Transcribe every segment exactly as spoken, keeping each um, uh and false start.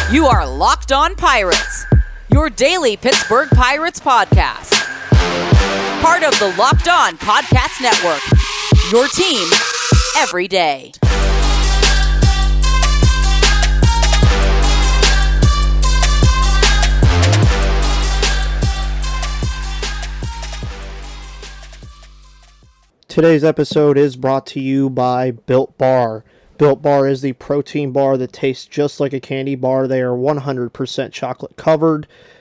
You are Locked On Pirates, your daily Pittsburgh Pirates podcast. Part of the Locked On Podcast Network, your team every day. Today's episode is brought to you by Built Bar. Built Bar is the protein bar that tastes just like a candy bar. They are one hundred percent chocolate covered,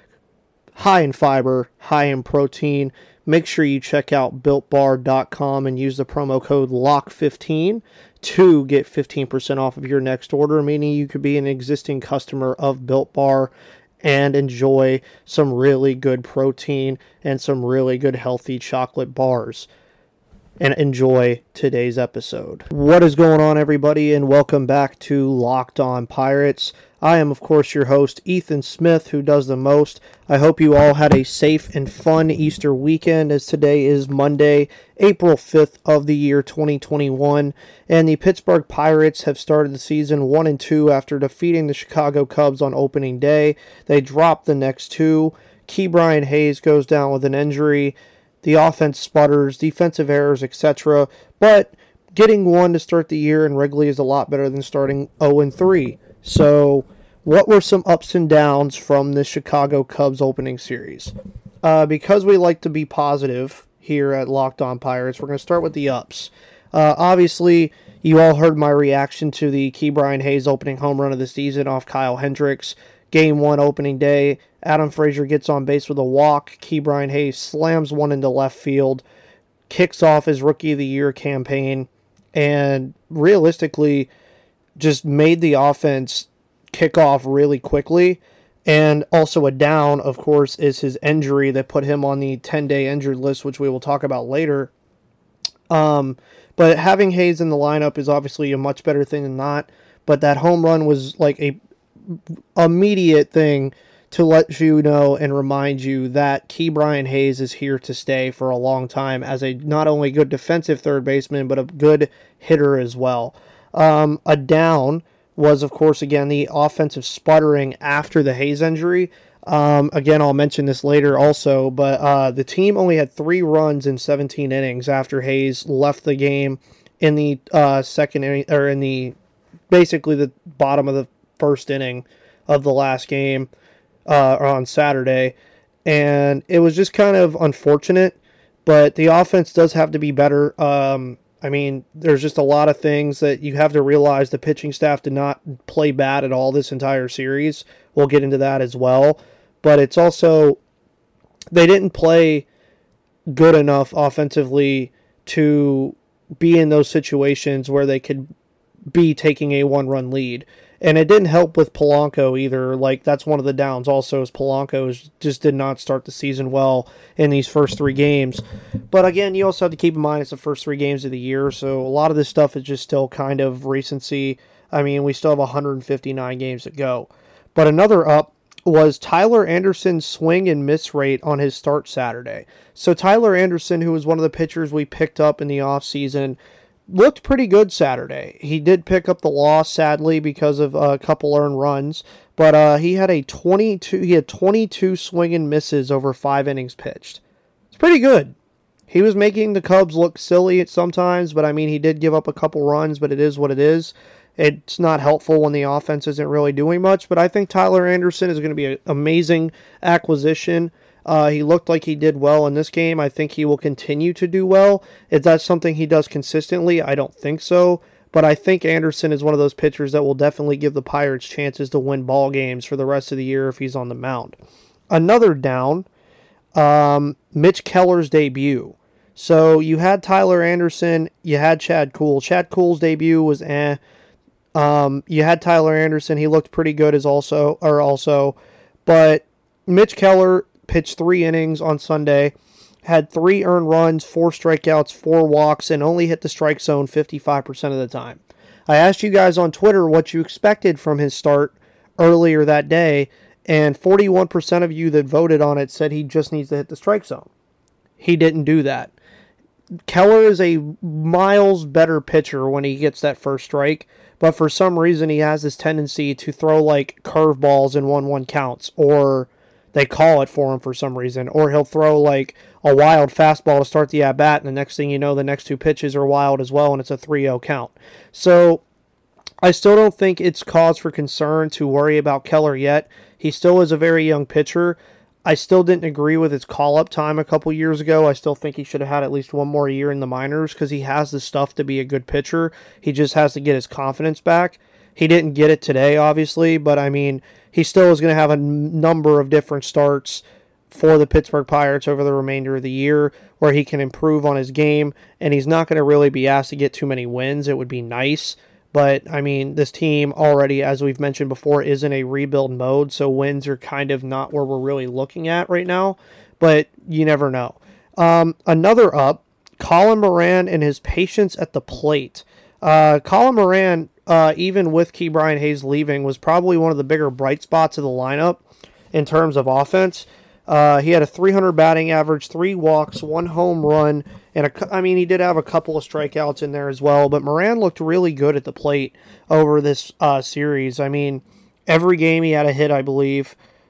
high in fiber, high in protein. Make sure you check out built bar dot com and use the promo code lock fifteen to get fifteen percent off of your next order, meaning you could be an existing customer of Built Bar and enjoy some really good protein and some really good healthy chocolate bars. And enjoy today's episode. What is going on, everybody, and welcome back to Locked On Pirates. I am, of course, your host, Ethan Smith, who does the most. I hope you all had a safe and fun Easter weekend, as today is Monday, April fifth of the year twenty twenty-one, and the Pittsburgh Pirates have started the season one and two after defeating the Chicago Cubs on opening day. They dropped the next two. Ke'Bryan Hayes goes down with an injury. The offense sputters, defensive errors, et cetera. But getting one to start the year in Wrigley is a lot better than starting oh and three. So what were some ups and downs from the Chicago Cubs opening series? Uh, because we like to be positive here at Locked On Pirates, we're going to start with the ups. Uh, obviously, you all heard my reaction to the Ke'Bryan Hayes opening home run of the season off Kyle Hendricks. Game one opening day, Adam Frazier gets on base with a walk. Ke'Bryan Hayes slams one into left field, kicks off his Rookie of the Year campaign, and realistically just made the offense kick off really quickly. And also a down, of course, is his injury that put him on the ten-day injured list, which we will talk about later. Um, but having Hayes in the lineup is obviously a much better thing than not. But that home run was like a immediate thing to let you know and remind you that Ke'Bryan Hayes is here to stay for a long time as a not only good defensive third baseman, but a good hitter as well. Um, a down was, of course, again, the offensive sputtering after the Hayes injury. Um, again, I'll mention this later also, but uh, the team only had three runs in seventeen innings after Hayes left the game in the uh, second inning, or in the basically the bottom of the first inning of the last game uh, on Saturday, and it was just kind of unfortunate, but the offense does have to be better. Um, I mean, there's just a lot of things that you have to realize. The pitching staff did not play bad at all this entire series. We'll get into that as well, but it's also they didn't play good enough offensively to be in those situations where they could be taking a one-run lead. And it didn't help with Polanco either. Like, that's one of the downs also, is Polanco just did not start the season well in these first three games. But again, you also have to keep in mind it's the first three games of the year, so a lot of this stuff is just still kind of recency. I mean, we still have one hundred fifty-nine games to go. But another up was Tyler Anderson's swing and miss rate on his start Saturday. So Tyler Anderson, who was one of the pitchers we picked up in the offseason, looked pretty good Saturday. He did pick up the loss, sadly, because of a couple earned runs, but uh, he had a twenty-two. He had twenty-two swing and misses over five innings pitched. It's pretty good. He was making the Cubs look silly at sometimes, but I mean, he did give up a couple runs, but it is what it is. It's not helpful when the offense isn't really doing much, but I think Tyler Anderson is going to be an amazing acquisition. Uh, he looked like he did well in this game. I think he will continue to do well. Is that something he does consistently? I don't think so. But I think Anderson is one of those pitchers that will definitely give the Pirates chances to win ball games for the rest of the year if he's on the mound. Another down, um, Mitch Keller's debut. So you had Tyler Anderson, you had Chad Kuhl. Chad Kuhl's debut was eh. Um, you had Tyler Anderson. He looked pretty good as also, or also, but Mitch Keller pitched three innings on Sunday, had three earned runs, four strikeouts, four walks, and only hit the strike zone fifty-five percent of the time. I asked you guys on Twitter what you expected from his start earlier that day, and forty-one percent of you that voted on it said he just needs to hit the strike zone. He didn't do that. Keller is a miles better pitcher when he gets that first strike, but for some reason he has this tendency to throw like curveballs in one one counts, or they call it for him for some reason, or he'll throw like a wild fastball to start the at bat, and the next thing you know, the next two pitches are wild as well, and it's a three oh count. So I still don't think it's cause for concern to worry about Keller yet. He still is a very young pitcher. I still didn't agree with his call-up time a couple years ago. I still think he should have had at least one more year in the minors because he has the stuff to be a good pitcher. He just has to get his confidence back. He didn't get it today, obviously, but I mean, he still is going to have a n- number of different starts for the Pittsburgh Pirates over the remainder of the year where he can improve on his game, and he's not going to really be asked to get too many wins. It would be nice. But, I mean, this team already, as we've mentioned before, is in a rebuild mode, so wins are kind of not where we're really looking at right now, but you never know. Um, another up, Colin Moran and his patience at the plate. Uh, Colin Moran, uh, even with Ke'Bryan Hayes leaving, was probably one of the bigger bright spots of the lineup in terms of offense. Uh, he had a three hundred batting average, three walks, one home run, and a, I mean, he did have a couple of strikeouts in there as well, but Moran looked really good at the plate over this uh, series. I mean, every game he had a hit, I believe.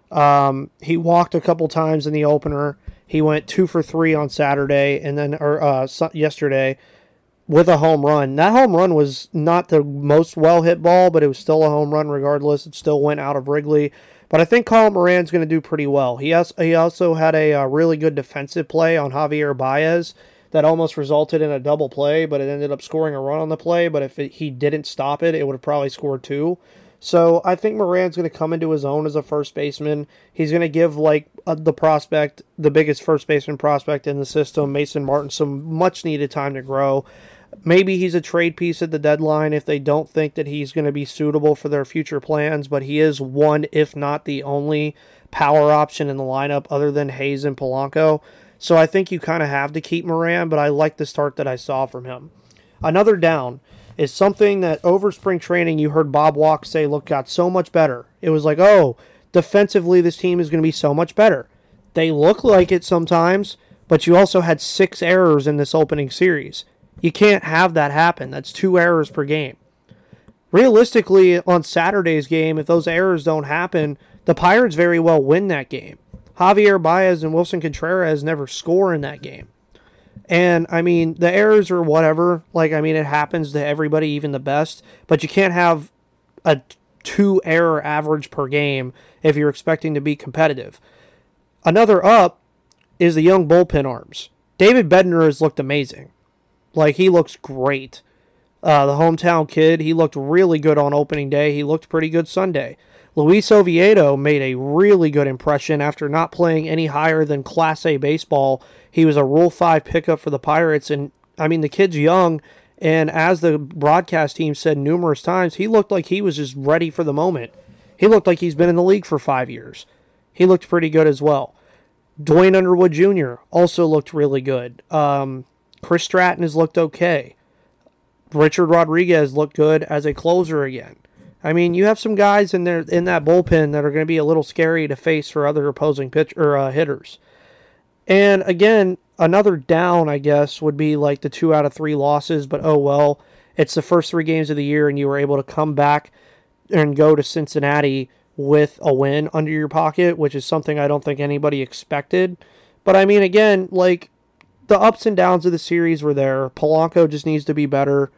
Um, he walked a couple times in the opener. He went two for three on Saturday, and then or uh, yesterday with a home run. That home run was not the most well-hit ball, but it was still a home run regardless. It still went out of Wrigley. But I think Colin Moran's going to do pretty well. He has, he also had a, a really good defensive play on Javier Baez that almost resulted in a double play, but it ended up scoring a run on the play. But if it, he didn't stop it, it would have probably scored two. So I think Moran's going to come into his own as a first baseman. He's going to give like uh, the prospect, the biggest first baseman prospect in the system, Mason Martin, some much-needed time to grow. Maybe he's a trade piece at the deadline if they don't think that he's going to be suitable for their future plans, but he is one, if not the only, power option in the lineup other than Hayes and Polanco. So I think you kind of have to keep Moran, but I like the start that I saw from him. Another down is something that over spring training you heard Bob Walk say, look, got so much better. It was like, oh, defensively this team is going to be so much better. They look like it sometimes, but you also had six errors in this opening series. You can't have that happen. That's two errors per game. Realistically, on Saturday's game, if those errors don't happen, the Pirates very well win that game. Javier Baez and Wilson Contreras never score in that game. And, I mean, the errors are whatever. Like, I mean, it happens to everybody, even the best. But you can't have a two-error average per game if you're expecting to be competitive. Another up is the young bullpen arms. David Bednar has looked amazing. Like, he looks great. Uh, the hometown kid, he looked really good on opening day. He looked pretty good Sunday. Luis Oviedo made a really good impression after not playing any higher than Class A baseball. He was a Rule five pickup for the Pirates, and, I mean, the kid's young, and as the broadcast team said numerous times, he looked like he was just ready for the moment. He looked like he's been in the league for five years. He looked pretty good as well. Dwayne Underwood Junior also looked really good. Um... Chris Stratton has looked okay. Richard Rodriguez looked good as a closer again. I mean, you have some guys in there in that bullpen that are going to be a little scary to face for other opposing pitch or uh, hitters. And again, another down, I guess, would be like the two out of three losses. But oh well, it's the first three games of the year, and you were able to come back and go to Cincinnati with a win under your pocket, which is something I don't think anybody expected. But I mean, again, like, the ups and downs of the series were there. Polanco just needs to be better.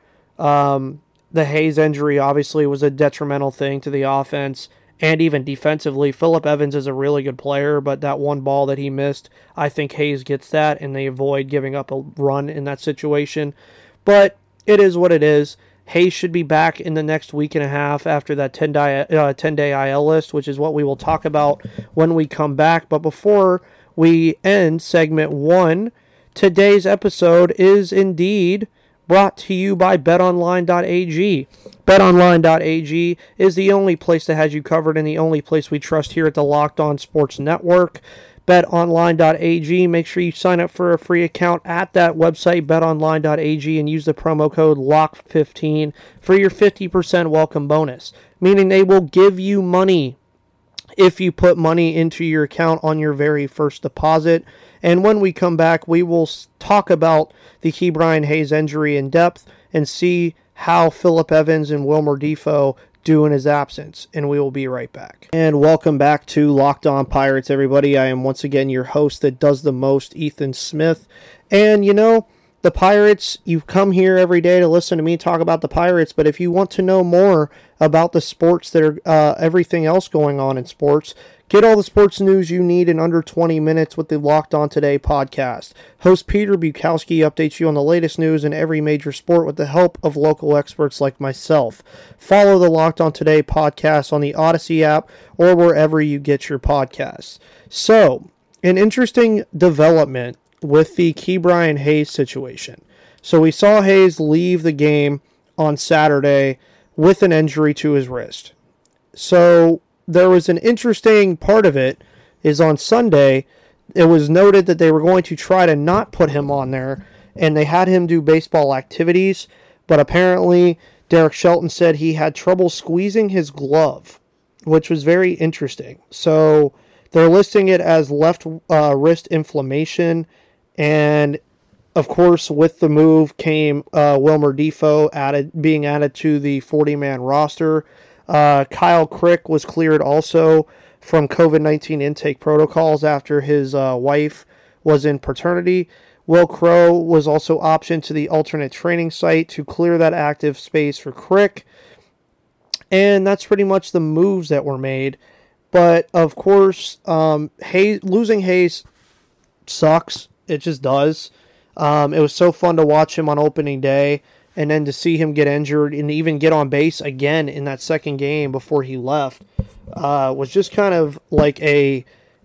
Um, the Hayes injury obviously was a detrimental thing to the offense and even defensively. Phillip Evans is a really good player, but that one ball that he missed, I think Hayes gets that, and they avoid giving up a run in that situation. But it is what it is. Hayes should be back in the next week and a half after that ten-day I L list, which is what we will talk about when we come back. But before we end segment one, today's episode is indeed brought to you by bet online dot a g. bet online dot a g is the only place that has you covered and the only place we trust here at the Locked On Sports Network. bet online dot a g. Make sure you sign up for a free account at that website, bet online dot a g, and use the promo code lock fifteen for your fifty percent welcome bonus, meaning they will give you money if you put money into your account on your very first deposit. And when we come back, we will talk about the Ke'Bryan Hayes injury in depth and see how Phillip Evans and Wilmer Defoe do in his absence. And we will be right back. And welcome back to Locked On Pirates, everybody. I am once again your host that does the most, Ethan Smith. And, you know, the Pirates, you come here every day to listen to me talk about the Pirates, but if you want to know more about the sports that are uh, everything else going on in sports, get all the sports news you need in under twenty minutes with the Locked On Today podcast. Host Peter Bukowski updates you on the latest news in every major sport with the help of local experts like myself. Follow the Locked On Today podcast on the Odyssey app or wherever you get your podcasts. So, an interesting development with the Ke'Bryan Hayes situation. So we saw Hayes leave the game on Saturday with an injury to his wrist. So there was an interesting part of it is on Sunday, it was noted that they were going to try to not put him on there, and they had him do baseball activities, but apparently Derek Shelton said he had trouble squeezing his glove, which was very interesting. So they're listing it as left uh, wrist inflammation. And, of course, with the move came uh, Wilmer Defoe added, being added to the forty-man roster. Uh, Kyle Crick was cleared also from covid nineteen intake protocols after his uh, wife was in paternity. Will Crowe was also optioned to the alternate training site to clear that active space for Crick. And that's pretty much the moves that were made. But, of course, um, Hayes, losing Hayes sucks. It just does. Um, it was so fun to watch him on opening day, and then to see him get injured and even get on base again in that second game before he left uh, was just kind of like a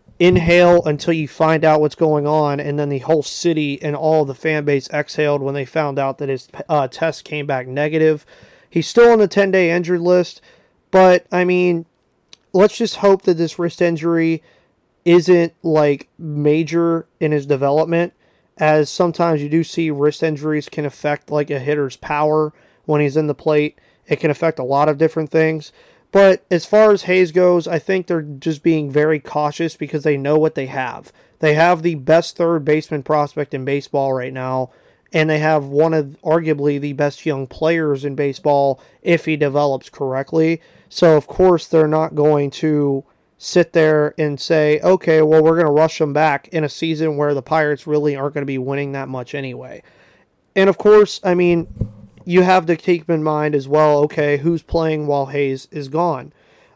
inhale until you find out what's going on, and then the whole city and all the fan base exhaled when they found out that his uh, test came back negative. He's still on the ten-day injured list, but, I mean, let's just hope that this wrist injury isn't like major in his development, as sometimes you do see wrist injuries can affect like a hitter's power when he's in the plate. It can affect a lot of different things. But as far as Hayes goes, I think they're just being very cautious because they know what they have. They have the best third baseman prospect in baseball right now, and they have one of arguably the best young players in baseball if he develops correctly. So of course they're not going to sit there and say, okay, well, we're going to rush them back in a season where the Pirates really aren't going to be winning that much anyway. And of course, I mean, you have to keep in mind as well, okay, who's playing while Hayes is gone.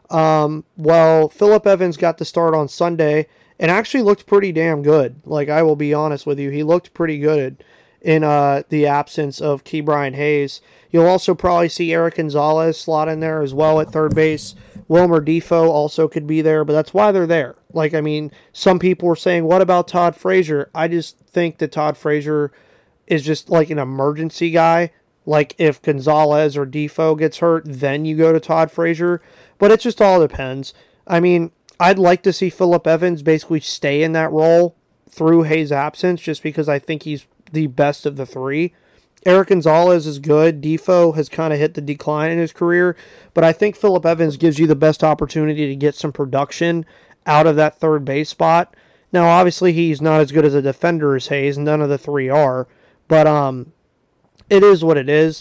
Um, well, Phillip Evans got the start on Sunday and actually looked pretty damn good. Like, I will be honest with you, he looked pretty good in uh, the absence of Ke'Bryan Hayes. You'll also probably see Eric Gonzalez slot in there as well at third base. Wilmer Defoe also could be there, but that's why they're there. Like, I mean, some people were saying, what about Todd Frazier? I just think that Todd Frazier is just like an emergency guy. Like, if Gonzalez or Defoe gets hurt, then you go to Todd Frazier. But it just all depends. I mean, I'd like to see Phillip Evans basically stay in that role through Hayes' absence just because I think he's the best of the three. Eric Gonzalez is good. Defoe has kind of hit the decline in his career, but I think Phillip Evans gives you the best opportunity to get some production out of that third base spot. Now, obviously, he's not as good as a defender as Hayes. None of the three are, but um, it is what it is.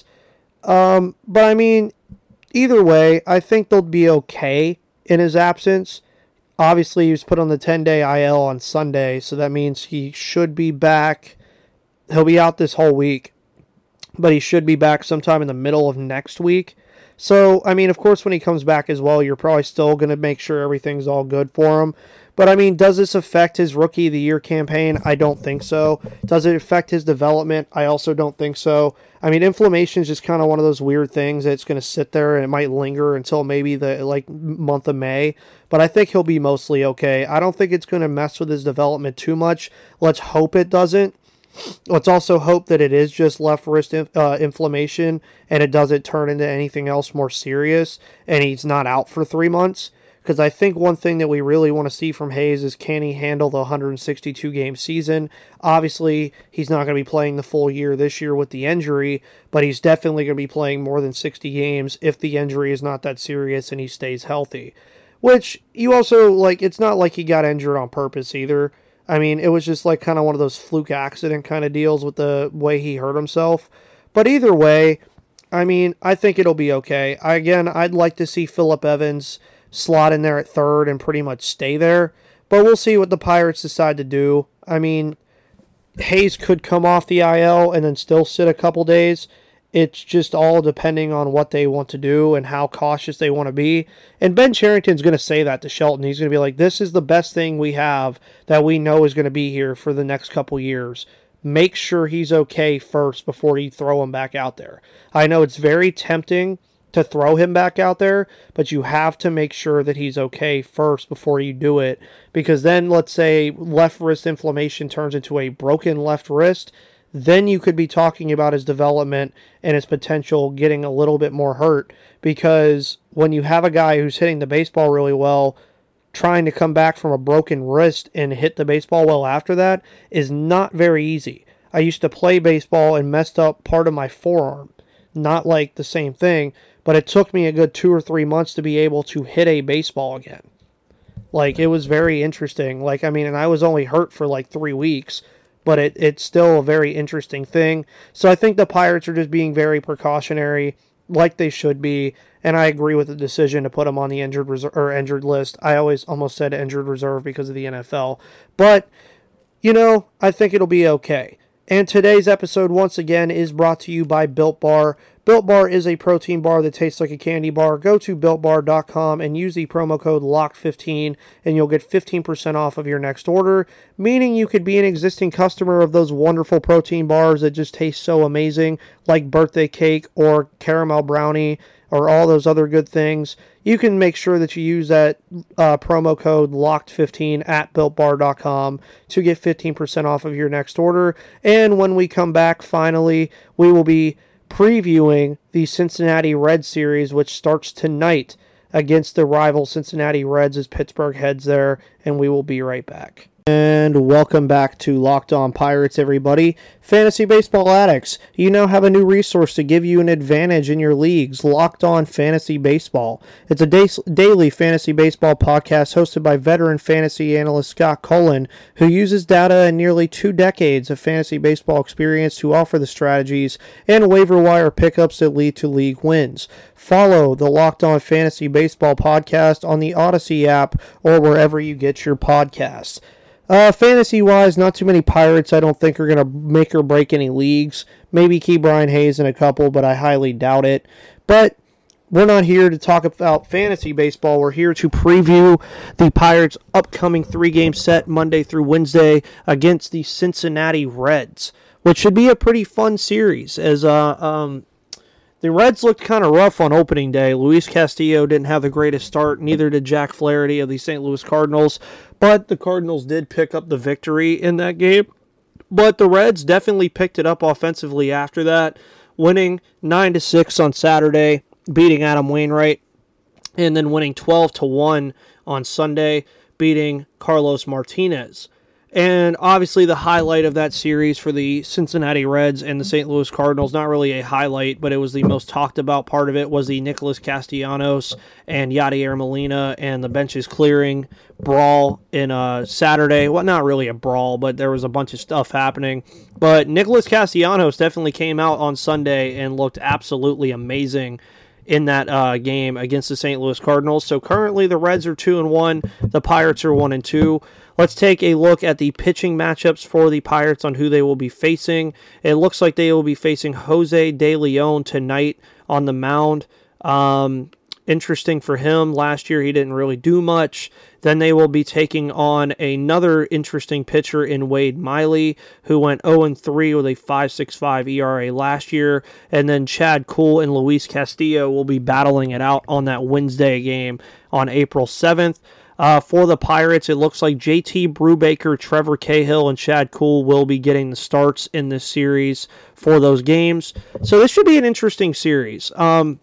Um, but, I mean, either way, I think they'll be okay in his absence. Obviously, he was put on the ten-day I L on Sunday, so that means he should be back. He'll be out this whole week, but he should be back sometime in the middle of next week. So, I mean, of course, when he comes back as well, you're probably still going to make sure everything's all good for him. But, I mean, does this affect his Rookie of the Year campaign? I don't think so. Does it affect his development? I also don't think so. I mean, inflammation is just kind of one of those weird things that's going to sit there and it might linger until maybe the like month of May. But I think he'll be mostly okay. I don't think it's going to mess with his development too much. Let's hope it doesn't. Let's also hope that it is just left wrist uh, inflammation and it doesn't turn into anything else more serious and he's not out for three months. Because I think one thing that we really want to see from Hayes is, can he handle the one hundred sixty-two game season? Obviously, he's not going to be playing the full year this year with the injury, but he's definitely going to be playing more than sixty games if the injury is not that serious and he stays healthy. which you also, like, it's not like he got injured on purpose either. I mean, it was just like kind of one of those fluke accident kind of deals with the way he hurt himself. But either way, I mean, I think it'll be okay. I, again, I'd like to see Phillip Evans slot in there at third and pretty much stay there. But we'll see what the Pirates decide to do. I mean, Hayes could come off the I L and then still sit a couple days. It's just all depending on what they want to do and how cautious they want to be. And Ben Cherington's going to say that to Shelton. He's going to be like, this is the best thing we have that we know is going to be here for the next couple years. Make sure he's okay first before you throw him back out there. I know it's very tempting to throw him back out there, but you have to make sure that he's okay first before you do it. Because then, let's say, left wrist inflammation turns into a broken left wrist, then you could be talking about his development and his potential getting a little bit more hurt, because when you have a guy who's hitting the baseball really well, trying to come back from a broken wrist and hit the baseball well after that is not very easy. I used to play baseball and messed up part of my forearm. Not like the same thing, but it took me a good two or three months to be able to hit a baseball again. Like, it was very interesting. Like, I mean, and I was only hurt for like three weeks, but it, it's still a very interesting thing. So I think the Pirates are just being very precautionary, like they should be, and I agree with the decision to put them on the injured reserve, or injured list. I always almost said injured reserve because of the N F L. But, you know, I think it'll be okay. And today's episode, once again, is brought to you by Built Bar. Built Bar is a protein bar that tastes like a candy bar. Go to built bar dot com and use the promo code locked fifteen, and you'll get fifteen percent off of your next order, meaning you could be an existing customer of those wonderful protein bars that just taste so amazing, like birthday cake or caramel brownie or all those other good things. You can make sure that you use that uh, promo code locked fifteen at built bar dot com to get fifteen percent off of your next order. And when we come back, finally, we will be previewing the Cincinnati Reds series, which starts tonight against the rival Cincinnati Reds as Pittsburgh heads there, and we will be right back. And welcome back to Locked On Pirates, everybody. Fantasy baseball addicts, you now have a new resource to give you an advantage in your leagues, Locked On Fantasy Baseball. It's a day- daily fantasy baseball podcast hosted by veteran fantasy analyst Scott Cullen, who uses data and nearly two decades of fantasy baseball experience to offer the strategies and waiver wire pickups that lead to league wins. Follow the Locked On Fantasy Baseball podcast on the Odyssey app or wherever you get your podcasts. Uh, fantasy-wise, not too many Pirates I don't think are going to make or break any leagues. Maybe Key Brian Hayes in a couple, but I highly doubt it. But we're not here to talk about fantasy baseball. We're here to preview the Pirates' upcoming three-game set Monday through Wednesday against the Cincinnati Reds, which should be a pretty fun series, as uh, um, the Reds looked kind of rough on opening day. Luis Castillo didn't have the greatest start, neither did Jack Flaherty of the Saint Louis Cardinals, but the Cardinals did pick up the victory in that game. But the Reds definitely picked it up offensively after that, winning nine to six on Saturday, beating Adam Wainwright, and then winning twelve to one on Sunday, beating Carlos Martinez. And obviously the highlight of that series for the Cincinnati Reds and the Saint Louis Cardinals, not really a highlight, but it was the most talked about part of it, was the Nicholas Castellanos and Yadier Molina and the benches clearing brawl in uh, Saturday. Well, not really a brawl, but there was a bunch of stuff happening. But Nicholas Castellanos definitely came out on Sunday and looked absolutely amazing in that uh, game against the Saint Louis Cardinals. So currently the Reds are two and one, the Pirates are one and two. Let's take a look at the pitching matchups for the Pirates on who they will be facing. It looks like they will be facing Jose De Leon tonight on the mound. Um, interesting for him. Last year he didn't really do much. Then they will be taking on another interesting pitcher in Wade Miley, who went oh and three with a five point six five E R A last year. And then Chad Kuhl and Luis Castillo will be battling it out on that Wednesday game on April seventh. Uh, for the Pirates, it looks like J T Brubaker, Trevor Cahill, and Chad Kuhl will be getting the starts in this series for those games. So this should be an interesting series. Um,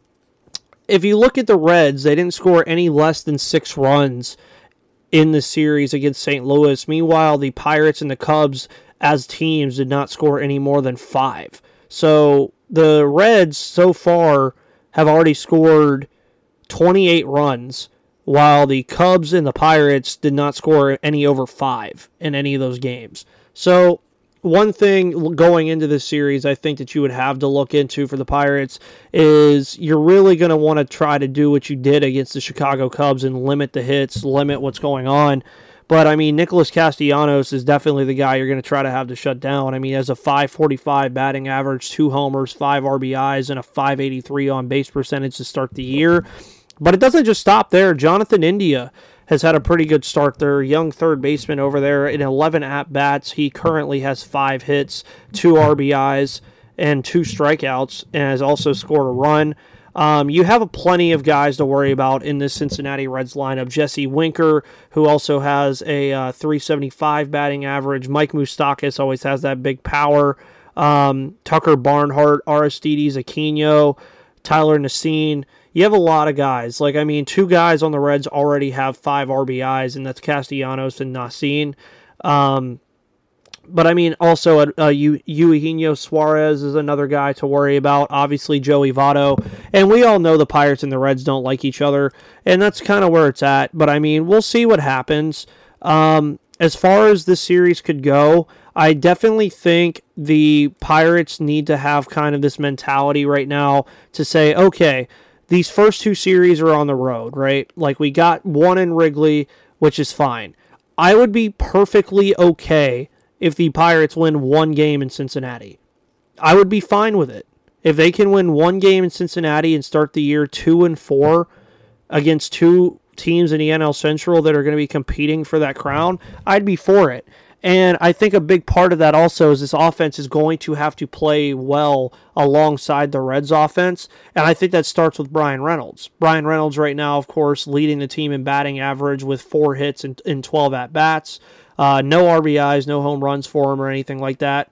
if you look at the Reds, they didn't score any less than six runs in the series against Saint Louis. Meanwhile, the Pirates and the Cubs as teams did not score any more than five. So the Reds so far have already scored twenty-eight runs while the Cubs and the Pirates did not score any over five in any of those games. So one thing going into this series I think that you would have to look into for the Pirates is you're really going to want to try to do what you did against the Chicago Cubs and limit the hits, limit what's going on. But, I mean, Nicholas Castellanos is definitely the guy you're going to try to have to shut down. I mean, he has a five forty-five batting average, two homers, five R B Is, and a five eighty-three on-base percentage to start the year. But it doesn't just stop there. Jonathan India has had a pretty good start there. Young third baseman over there in eleven at-bats. He currently has five hits, two R B Is, and two strikeouts, and has also scored a run. Um, you have plenty of guys to worry about in this Cincinnati Reds lineup. Jesse Winker, who also has a uh, three seventy-five batting average. Mike Moustakas always has that big power. Um, Tucker Barnhart, Aristides Aquino, Tyler Nassine. You have a lot of guys. Like, I mean, two guys on the Reds already have five R B Is, and that's Castellanos and Nassine. Um, But, I mean, also, uh, Eugenio Suarez is another guy to worry about. Obviously, Joey Votto. And we all know the Pirates and the Reds don't like each other. And that's kind of where it's at. But, I mean, we'll see what happens. Um, as far as this series could go, I definitely think the Pirates need to have kind of this mentality right now to say, okay, these first two series are on the road, right? Like, we got one in Wrigley, which is fine. I would be perfectly okay if the Pirates win one game in Cincinnati. I would be fine with it. If they can win one game in Cincinnati and start the year two and four against two teams in the N L Central that are going to be competing for that crown, I'd be for it. And I think a big part of that also is this offense is going to have to play well alongside the Reds offense. And I think that starts with Bryan Reynolds. Bryan Reynolds right now, of course, leading the team in batting average with four hits and, and twelve at-bats. Uh, no R B Is, no home runs for him or anything like that.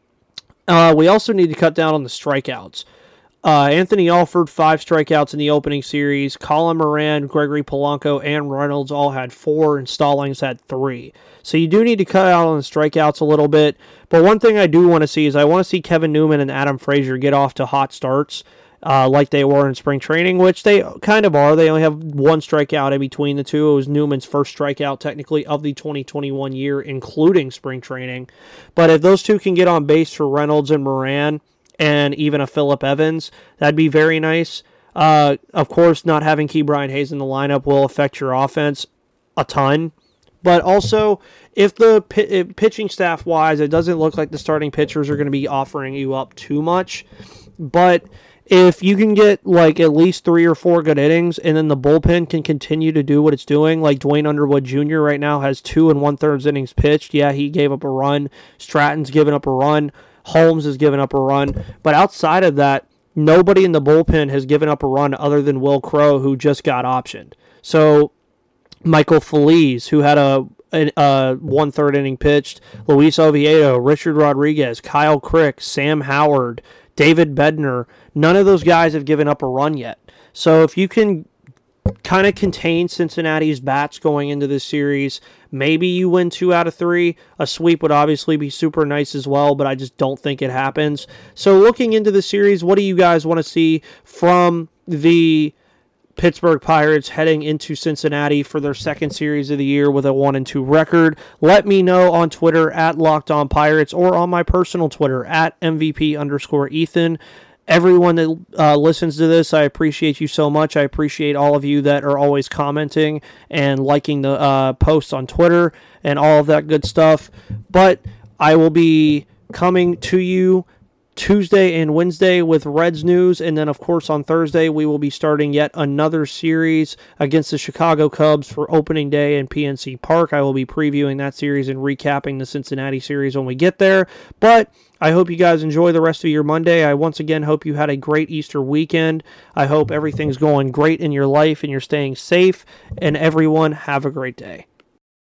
Uh, we also need to cut down on the strikeouts. Uh, Anthony Alford, five strikeouts in the opening series. Colin Moran, Gregory Polanco, and Reynolds all had four, and Stallings had three. So you do need to cut out on the strikeouts a little bit. But one thing I do want to see is I want to see Kevin Newman and Adam Frazier get off to hot starts uh, like they were in spring training, which they kind of are. They only have one strikeout in between the two. It was Newman's first strikeout, technically, of the twenty twenty-one year, including spring training. But if those two can get on base for Reynolds and Moran, and even a Phillip Evans, that'd be very nice. Uh, of course, not having Key Brian Hayes in the lineup will affect your offense a ton. But also, if the if pitching staff-wise, it doesn't look like the starting pitchers are going to be offering you up too much. But if you can get like at least three or four good innings, and then the bullpen can continue to do what it's doing, like Dwayne Underwood Junior right now has two and one-thirds innings pitched. Yeah, he gave up a run. Stratton's given up a run. Holmes has given up a run. But outside of that, nobody in the bullpen has given up a run other than Will Crowe, who just got optioned. So Michael Feliz, who had a, a, a one-third inning pitched, Luis Oviedo, Richard Rodriguez, Kyle Crick, Sam Howard, David Bednar, none of those guys have given up a run yet. So if you can kind of contain Cincinnati's bats going into this series, maybe you win two out of three. A sweep would obviously be super nice as well, but I just don't think it happens. So looking into the series, what do you guys want to see from the Pittsburgh Pirates heading into Cincinnati for their second series of the year with a one and two record? Let me know on Twitter at Locked On Pirates or on my personal Twitter at M V P underscore Ethan. Everyone that uh, listens to this, I appreciate you so much. I appreciate all of you that are always commenting and liking the uh, posts on Twitter and all of that good stuff. But I will be coming to you Tuesday and Wednesday with Reds news, and then of course on Thursday we will be starting yet another series against the Chicago Cubs for opening day in P N C Park. I will be previewing that series and recapping the Cincinnati series when we get there. But I hope you guys enjoy the rest of your Monday. I once again hope you had a great Easter weekend. I hope everything's going great in your life and you're staying safe, and everyone have a great day.